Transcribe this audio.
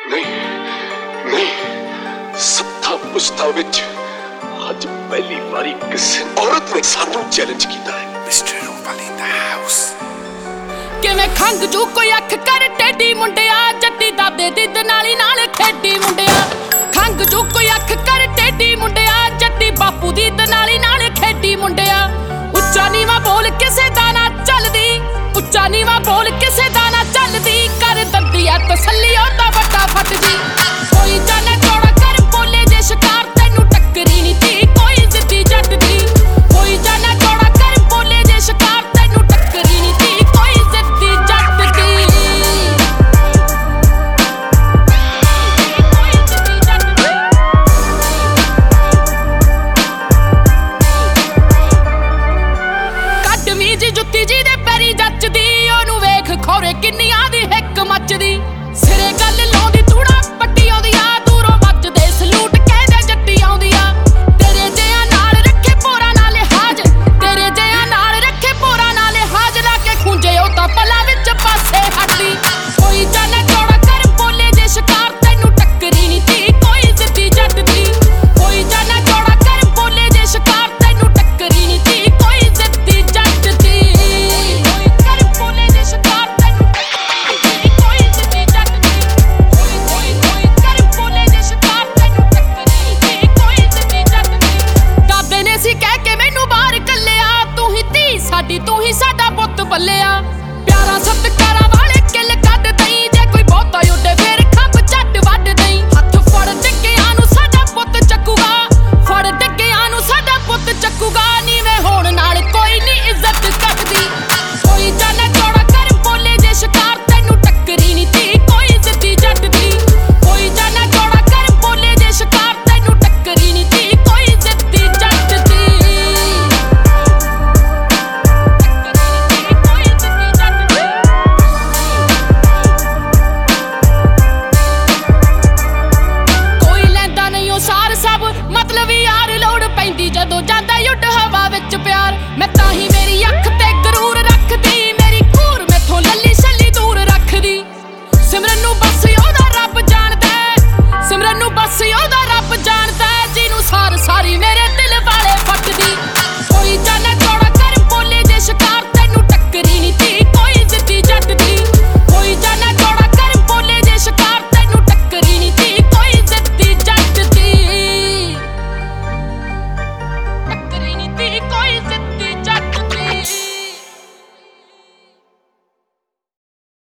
नहीं नहीं सत्ता पुश्ता विच आज पहली बारी किसी औरत ने सानू चैलेंज किया है। Mister Rupali in the house किवें खंग जू कोई अख कर टेडी मुंडिया जट्टी दादे दिद नाली नाल खेडी मुंडिया खंग जू कोई अख कर टेडी मुंडिया जट्टी बापू दी दनाली नाल खेडी मुंडिया उच्चा नीवा बोल किसे दा ना चलदी उच्चा नीवा बोल किसे दा ना चलदी कर दंदी आ तसल्ली ओ दा वड्डा फटदी।